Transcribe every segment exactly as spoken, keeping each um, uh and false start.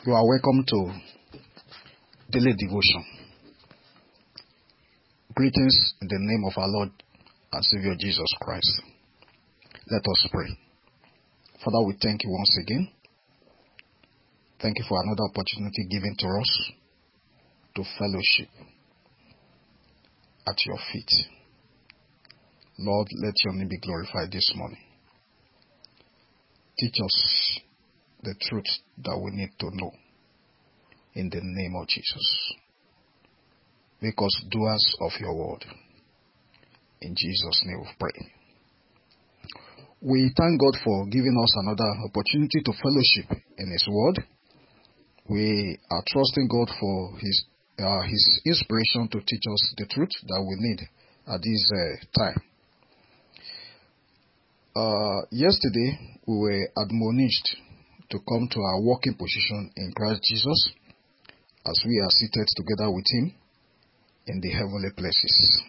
You are welcome to Daily Devotion. Greetings in the name of our Lord and Savior Jesus Christ. Let us pray. Father, we thank you once again. Thank you for another opportunity given to us to fellowship at your feet. Lord, let your name be glorified this morning. Teach us the truth that we need to know in the name of Jesus. Make us doers of your word. In Jesus' name we pray. We thank God for giving us another opportunity to fellowship in his word. We are trusting God for his uh, his inspiration to teach us the truth that we need at this uh, time. Uh, yesterday, we were admonished to come to our working position in Christ Jesus as we are seated together with him in the heavenly places.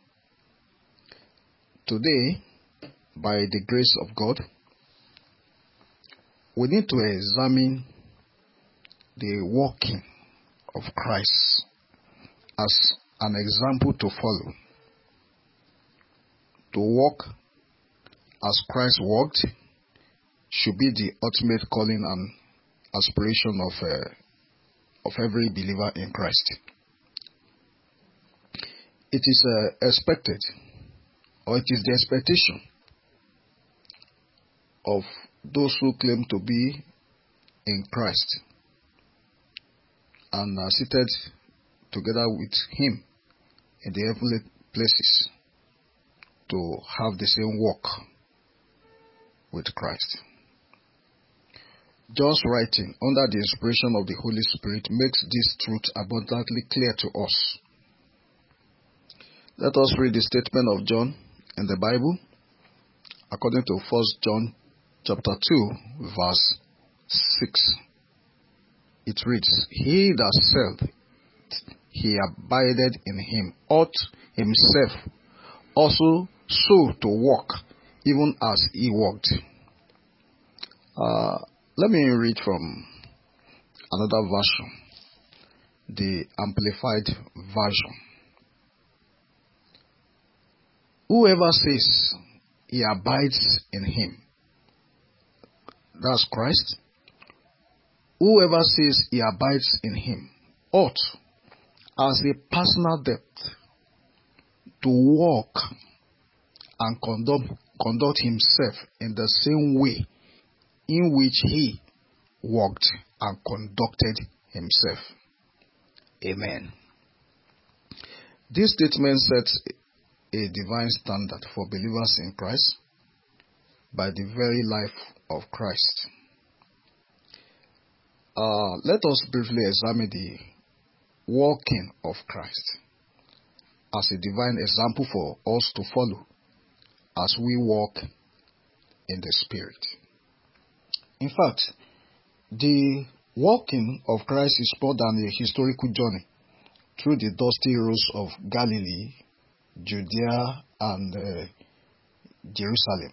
Today, by the grace of God, we need to examine the working of Christ as an example to follow. To walk as Christ walked should be the ultimate calling and aspiration of uh, of every believer in Christ. It is uh, expected, or it is the expectation of those who claim to be in Christ and are seated together with him in the heavenly places to have the same walk with Christ. John's writing under the inspiration of the Holy Spirit makes this truth abundantly clear to us. Let us read the statement of John in the Bible according to First John chapter two verse six. It reads, "He that said he abided in him ought himself also so to walk, even as he walked." Uh, let me read from another version, the Amplified Version. "Whoever says he abides in him," that's Christ. "Whoever says he abides in him ought, as a personal debt, to walk and conduct, conduct himself in the same way in which he walked and conducted himself." Amen. This statement sets a divine standard for believers in Christ by the very life of Christ. Uh, let us briefly examine the walking of Christ as a divine example for us to follow as we walk in the Spirit. In fact, the walking of Christ is more than a historical journey through the dusty roads of Galilee, Judea, and uh, Jerusalem.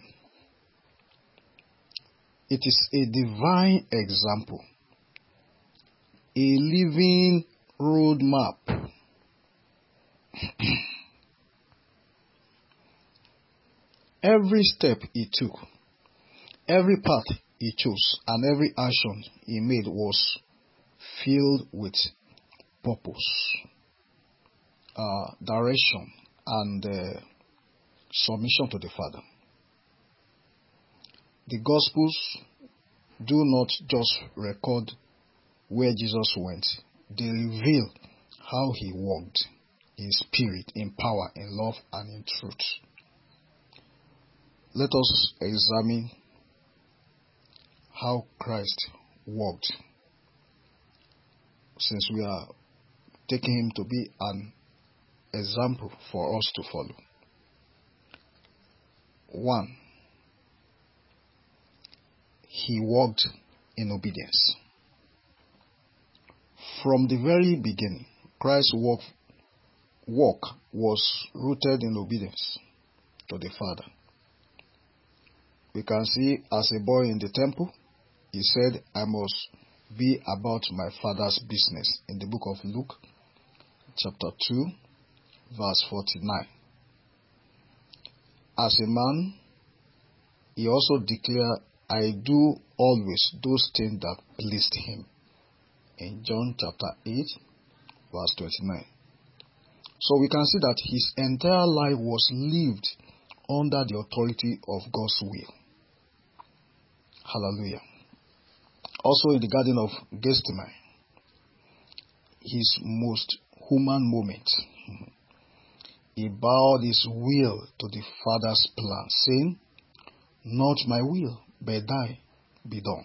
It is a divine example, a living roadmap. Every step he took, every path he chose, and every action he made was filled with purpose, uh, direction, and uh, submission to the Father. The Gospels do not just record where Jesus went, they reveal how he walked in spirit, in power, in love, and in truth. Let us examine how Christ walked, since we are taking him to be an example for us to follow. One, he walked in obedience. From the very beginning, Christ's walk, walk was rooted in obedience to the Father. We can see as a boy in the temple, he said, "I must be about my Father's business. In the book of Luke, chapter two, verse forty-nine. As a man, he also declared, I do always those things that pleased him. In John chapter eight, verse twenty-nine. So we can see that his entire life was lived under the authority of God's will. Hallelujah. Also in the Garden of Gethsemane, his most human moment, he bowed his will to the Father's plan, saying, not my will, but thy be done.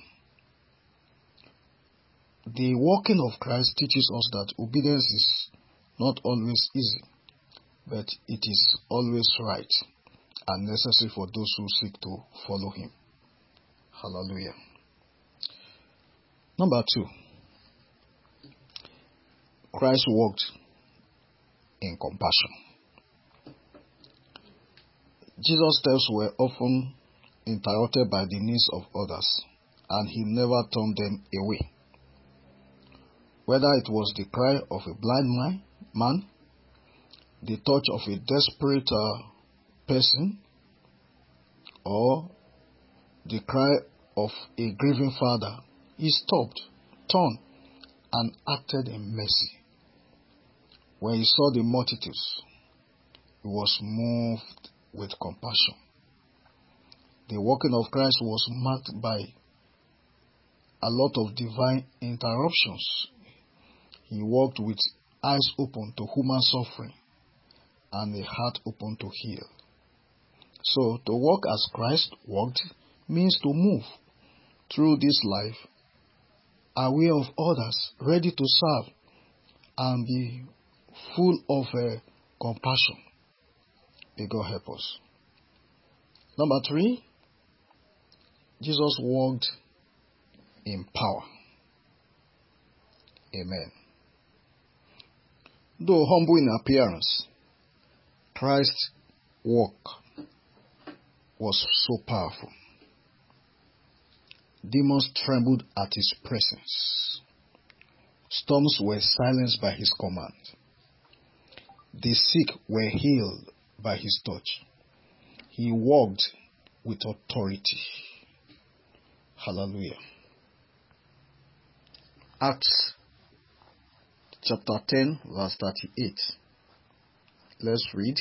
The working of Christ teaches us that obedience is not always easy, but it is always right and necessary for those who seek to follow him. Hallelujah. Number two, Christ walked in compassion. Jesus' steps were often interrupted by the needs of others, and he never turned them away. Whether it was the cry of a blind man, the touch of a desperate uh, person, or the cry of a grieving father, he stopped, turned, and acted in mercy. When he saw the multitudes, he was moved with compassion. The working of Christ was marked by a lot of divine interruptions. He walked with eyes open to human suffering and a heart open to heal. So, to walk as Christ walked means to move through this life aware of others, ready to serve, and be full of uh, compassion. May God help us. Number three, Jesus walked in power. Amen. Though humble in appearance, Christ's walk was so powerful. Demons trembled at his presence. Storms were silenced by his command. The sick were healed by his touch. He walked with authority. Hallelujah. Acts chapter ten, verse thirty-eight. Let's read.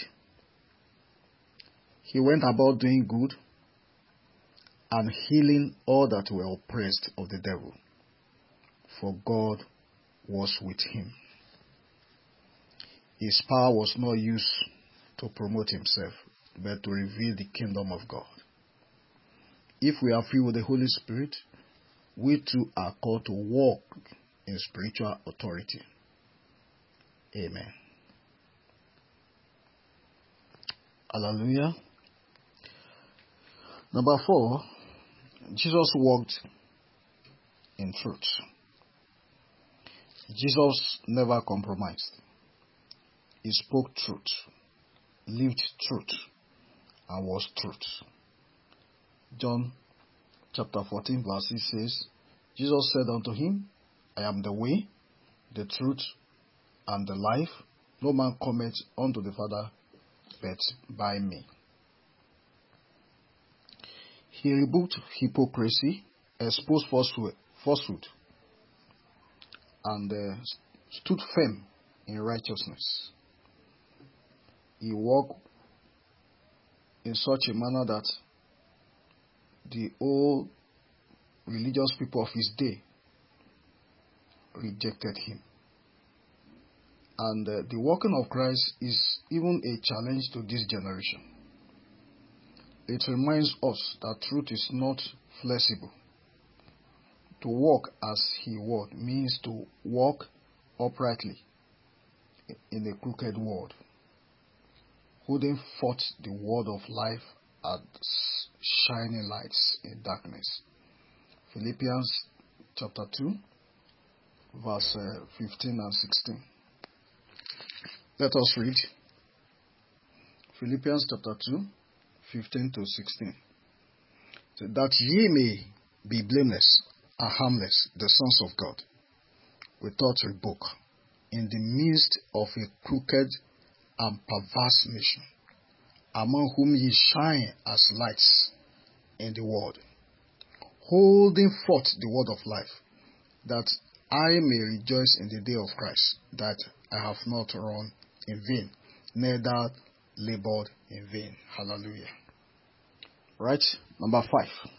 He went about doing good and healing all that were oppressed of the devil, for God was with him. His power was not used to promote himself, but to reveal the kingdom of God. If we are filled with the Holy Spirit, we too are called to walk in spiritual authority. Amen. Hallelujah. Number four, Jesus walked in truth. Jesus never compromised. He spoke truth, lived truth, and was truth. John chapter fourteen verse six says, Jesus said unto him, I am the way, the truth, and the life. No man cometh unto the Father but by me. He rebuked hypocrisy, exposed falsehood, falsehood and uh, stood firm in righteousness. He walked in such a manner that the old religious people of his day rejected him. And uh, the walking of Christ is even a challenge to this generation. It reminds us that truth is not flexible. To walk as he walked means to walk uprightly in a crooked world, holding forth the word of life as shining lights in darkness. Philippians chapter two, verse uh, fifteen and sixteen. Let us read. Philippians chapter two, fifteen to sixteen. So that ye may be blameless are harmless, the sons of God, without rebuke, in the midst of a crooked and perverse nation, among whom ye shine as lights in the world, holding forth the word of life, that I may rejoice in the day of Christ, that I have not run in vain, neither labored in vain. Hallelujah. Right? Number five.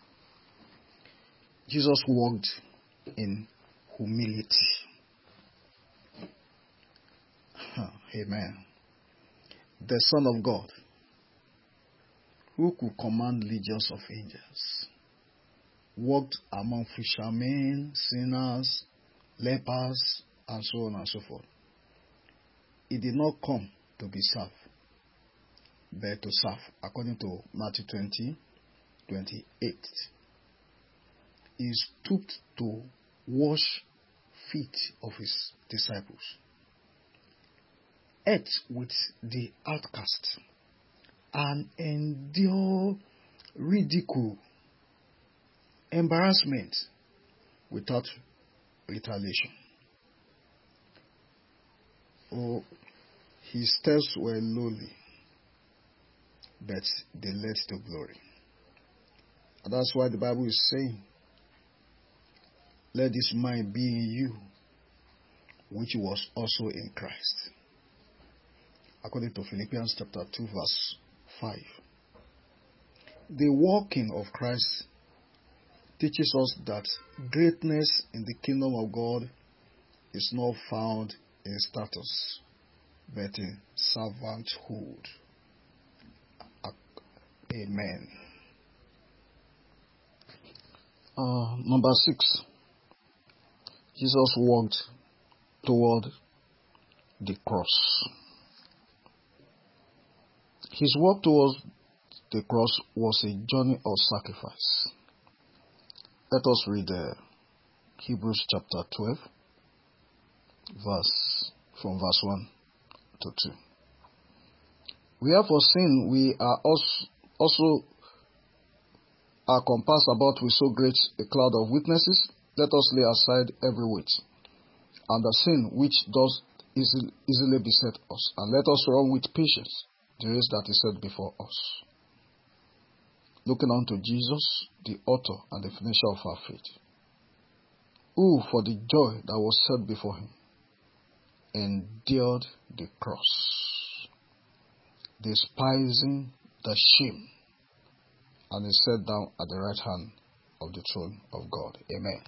Jesus walked in humility. Amen. The Son of God, who could command legions of angels, walked among fishermen, sinners, lepers, and so on and so forth. He did not come to be served, but to serve, according to Matthew twenty, twenty-eight. He stooped to wash feet of his disciples, ate with the outcast, and endured ridicule, embarrassment without retaliation. Oh, his steps were lowly, but they led to glory. And that's why the Bible is saying, let this mind be in you, which was also in Christ. According to Philippians chapter two, verse five. The walking of Christ teaches us that greatness in the kingdom of God is not found in status, but in servanthood. Amen. Uh, number six. Jesus walked toward the cross. His walk towards the cross was a journey of sacrifice. Let us read uh, Hebrews chapter twelve, verse from verse one to two. Wherefore, seeing we are also, also are compassed about with so great a cloud of witnesses, let us lay aside every weight and the sin which does easily, easily beset us, and let us run with patience the race that is set before us, looking unto Jesus, the author and the finisher of our faith, who for the joy that was set before him endured the cross, despising the shame, and is set down at the right hand of the throne of God. Amen.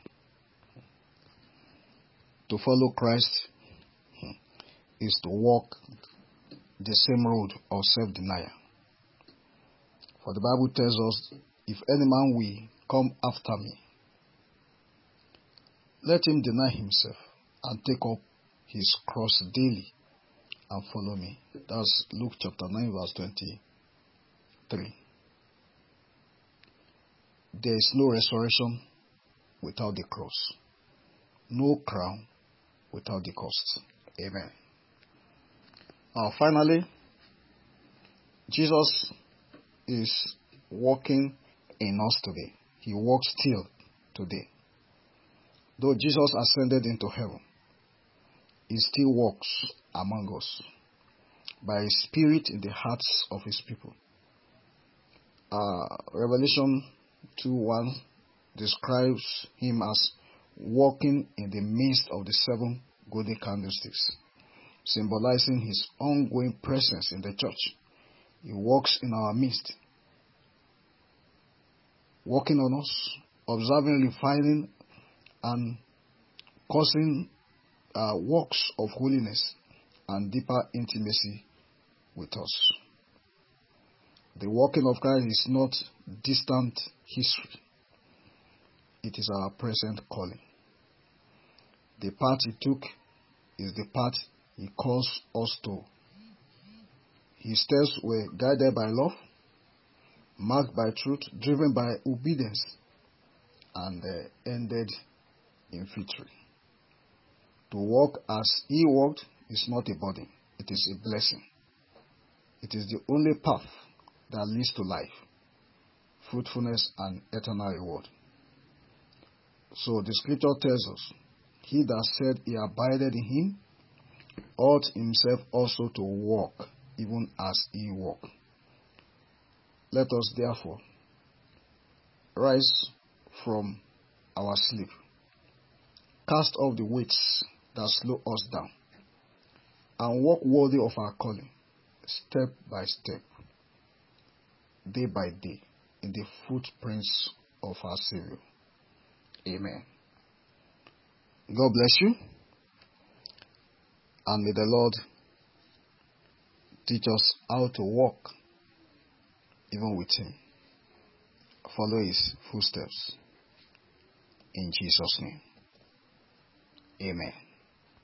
To follow Christ is to walk the same road of self-denial. For the Bible tells us, if any man will come after me, let him deny himself and take up his cross daily and follow me. That's Luke chapter nine, verse twenty-three. There is no resurrection without the cross, no crown without the cost. Amen. Now, finally, Jesus is walking in us today. He walks still today. Though Jesus ascended into heaven, he still walks among us by his Spirit in the hearts of his people. Uh, Revelation two one describes him as walking in the midst of the seven golden candlesticks, symbolizing his ongoing presence in the church. He walks in our midst, walking on us, observing, refining, and causing uh, works of holiness and deeper intimacy with us. The walking of Christ is not distant history. It is our present calling. The path he took is the path he calls us to. His steps were guided by love, marked by truth, driven by obedience, and uh, ended in victory. To walk as he walked is not a burden, it is a blessing. It is the only path that leads to life, fruitfulness, and eternal reward. So the scripture tells us, he that said he abided in him ought himself also to walk, even as he walked. Let us therefore rise from our sleep, cast off the weights that slow us down, and walk worthy of our calling, step by step, day by day, in the footprints of our Savior. Amen. God bless you, and may the Lord teach us how to walk even with him. Follow his footsteps. In Jesus' name. Amen.